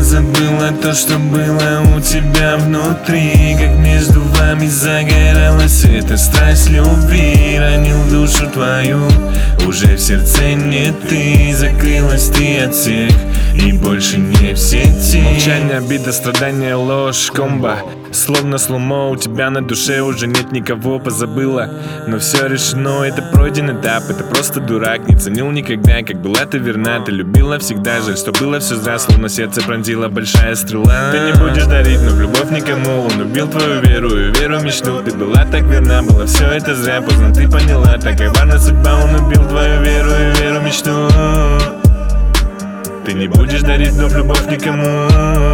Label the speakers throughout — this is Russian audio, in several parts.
Speaker 1: позабыла то, что было у тебя внутри, как между вами загоралась эта страсть любви. Ранил душу твою, уже в сердце не ты. Закрылась ты от всех и больше не в сети.
Speaker 2: Молчание, обида, страдания, ложь, комбо. Словно слоумо, у тебя на душе уже нет никого, позабыла. Но все решено, это пройден этап. Это просто дурак, не ценил никогда, как была ты верна. Ты любила всегда, жаль, что было все зря. Словно сердце пронзила большая стрела. Ты не будешь дарить, но в любовь никому. Он убил твою веру и веру мечту. Ты была так верна, было все это зря. Поздно ты поняла, такая важна судьба. Он убил твою веру и веру мечту. Ты не будешь дарить, но в любовь никому.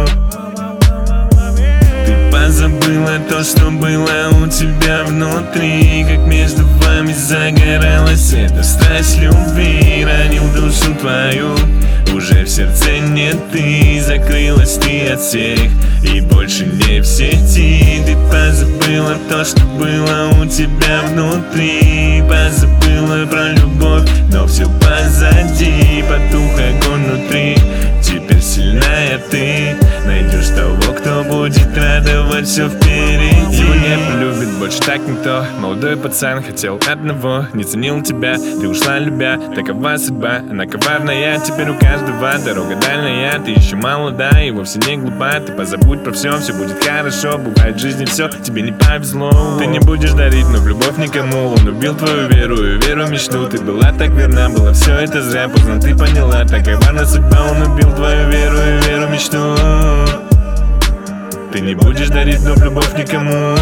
Speaker 1: Позабыла то, что было у тебя внутри, как между вами загоралась эта страсть любви. Ранил душу твою, уже в сердце не ты. Закрылась ты от всех и больше не в сети. Ты позабыла то, что было у тебя внутри. Позабыла про любовь, но все позади. Потух огонь внутри, теперь сильная ты. Найдешь того, кто будет радовать все впереди.
Speaker 2: Его не полюбит больше так никто. Молодой пацан хотел одного, не ценил тебя, ты ушла любя. Такова судьба, она коварная. Теперь у каждого дорога дальняя. Ты еще молода и вовсе не глупа. Ты позабудь про все, все будет хорошо. Бывает в жизни все, тебе не повезло.
Speaker 1: Ты не будешь дарить, но в любовь никому. Он убил твою веру и веру мечту. Ты была так верна, было все это зря. Поздно ты поняла, такая важна судьба. Он убил твою веру и веру мечту. Ты не будешь дарить, но в любовь никому.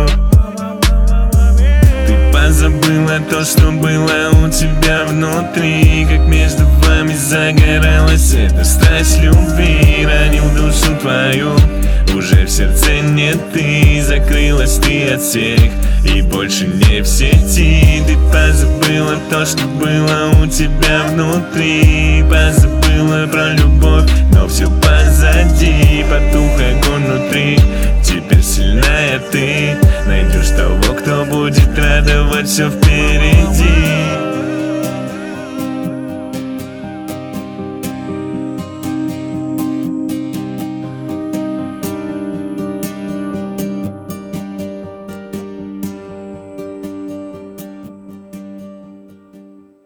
Speaker 1: Ты позабыла то, что было у тебя внутри, как между вами загоралась эта страсть любви. Ранил душу твою, уже в сердце не ты. Закрылась ты от всех и больше не в сети. Ты позабыла то, что было у тебя внутри. Позабыла про любовь, но все позади. Потух огонь внутри, теперь сильная ты. Найдешь того, кто будет радовать все впереди.